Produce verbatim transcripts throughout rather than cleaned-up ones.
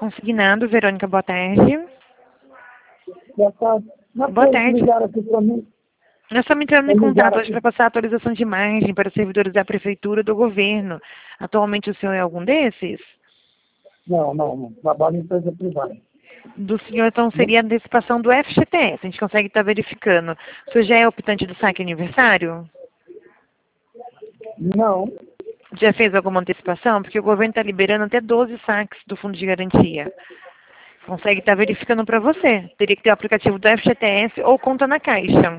consignado. Verônica, boa tarde. Boa tarde. Não Boa foi tarde. ligar aqui para mim. Nós estamos entrando em Eles contato ligaram hoje aqui. para passar a atualização de margem para os servidores da Prefeitura e do Governo. Atualmente o senhor é algum desses? Não, não, não. Trabalho em empresa privada. Do senhor, então, seria a antecipação do F G T S. A gente consegue estar verificando. O senhor já é optante do saque aniversário? Não. Já fez alguma antecipação? Porque o governo está liberando até doze saques do Fundo de Garantia. Consegue estar verificando para você. Teria que ter o aplicativo do F G T S ou conta na Caixa.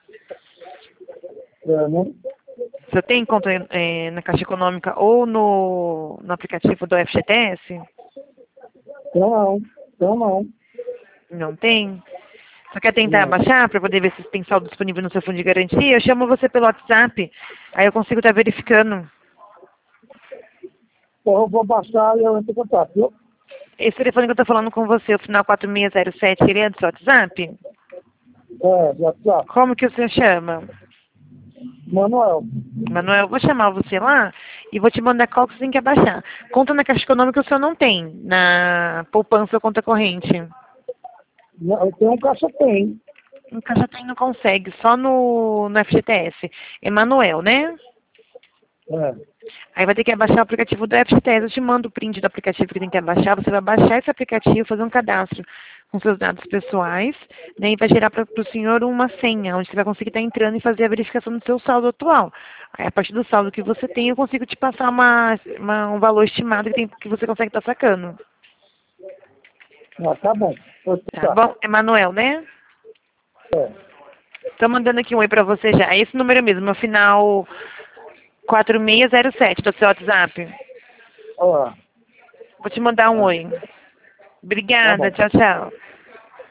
É, não. Você tem conta é, na Caixa Econômica ou no, no aplicativo do F G T S? Não, não, não. Não tem? Você quer tentar Não. baixar para poder ver se tem saldo disponível no seu fundo de garantia? Eu chamo você pelo WhatsApp, aí eu consigo estar verificando. Então, eu vou baixar e eu entro em contato, viu? Esse telefone que eu estou falando com você, o final quatro seis zero sete, ele é do seu WhatsApp? É, já tá. Como que o senhor chama? Manuel. Manuel, eu vou chamar você lá e vou te mandar qual que você tem que abaixar. Conta na Caixa Econômica o senhor não tem, na poupança ou conta corrente. Não, eu tenho um caixa tem. Em Caixa tem não consegue, só no, no F G T S. Emanuel, né? É. Aí vai ter que abaixar o aplicativo do F G T S. Eu te mando o print do aplicativo que tem que abaixar. Você vai baixar esse aplicativo, fazer um cadastro com seus dados pessoais, né, e vai gerar para o senhor uma senha, onde você vai conseguir estar entrando e fazer a verificação do seu saldo atual. Aí, a partir do saldo que você tem, eu consigo te passar uma, uma- um valor estimado que, tem, que você consegue estar sacando. Ah, tá bom. Vou Tá tentar. bom? Emanuel, né? É. Tô mandando aqui um oi pra você já. É esse número mesmo, meu final quatro seis zero sete do seu WhatsApp. Olá. Vou te mandar um Tá, oi. tá Obrigada, bom. tchau, tchau.